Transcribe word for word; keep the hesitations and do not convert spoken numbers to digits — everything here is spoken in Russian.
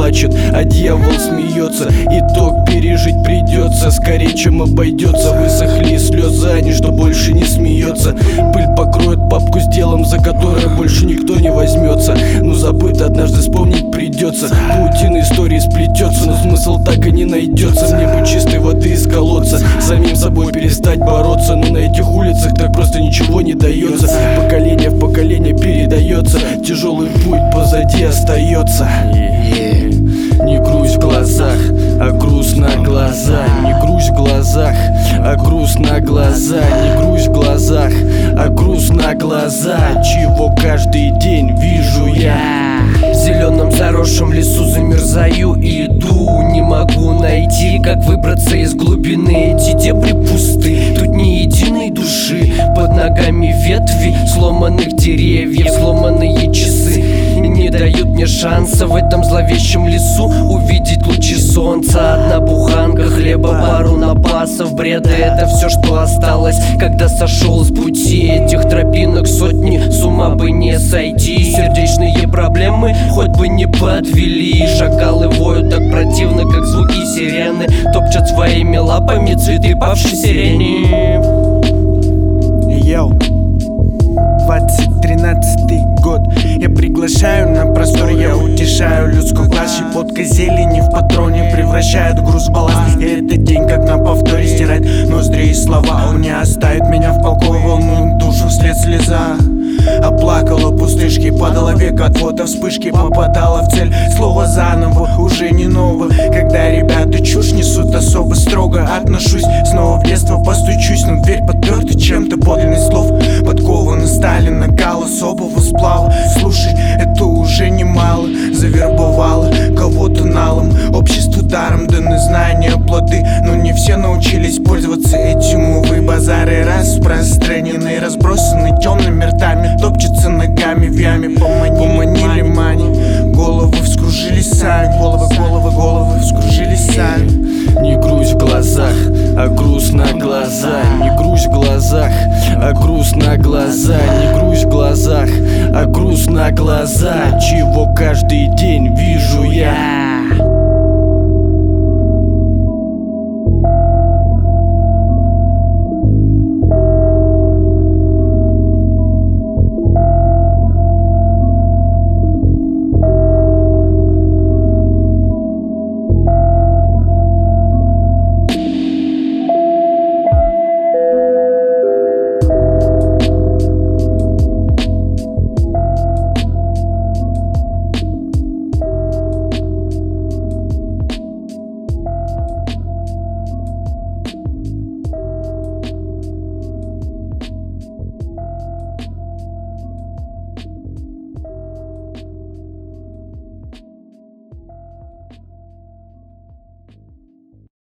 плачет, а дьявол смеется. Итог пережить придется скорее, чем обойдется. Высохли слезы, они что больше не смеется. Пыль покроет папку с делом, за которое больше никто не возьмется. Ну забыто однажды вспомнить придется. Паутина истории сплетется, но смысл так и не найдется. Мне бы чистой воды из колодца, самим собой перестать бороться. Но на этих улицах так просто ничего не дается. Поколение в поколение передается. Тяжелый путь позади остается. Не грусть в глазах, а груз на глаза. Не грусть в глазах, а груз на глаза. Не грусть в глазах, а груз на глаза. Чего каждый день вижу я. В зеленом заросшем лесу замерзаю и иду. Не могу найти, как выбраться из глубины. Эти дебри пусты, тут ни единой души. Под ногами ветви сломанных деревьев, сломанные часы не дают мне шанса в этом зловещем лесу увидеть лучи солнца. Одна буханка хлеба, пару напасов бреда — это все, что осталось, когда сошел с пути. Этих тропинок сотни, с ума бы не сойти. Сердечные проблемы хоть бы не подвели. Шакалы воют так противно, как звуки сирены. Топчат своими лапами цветы павшей сирени. Йоу, двадцать тринадцатый год. Я приглашаю на простор, я утешаю людской глаз. Щепотка зелени в патроне превращает груз в балласт. И этот день как на повторе стирает ноздри и слова. Он не оставит меня в покое, волнует душу вслед слеза. Оплакала пустышки, падала век от фото вспышки. Попадала в цель, слово заново, уже не ново. Когда ребята чушь несут, особо строго отношусь. Снова в детство постучусь, но дверь подперта чем-то. Подлинный слов подкованы стали накал особого сплава. Слушай, это уже немало. Завербовала кого-то налом, обществу даром даны знания, плоды. Но не все научились пользоваться этим, увы. Базары распространены, разбросаны темными ртами. Топчутся ногами в яме, поманили, поманили мани. Головы вскружились,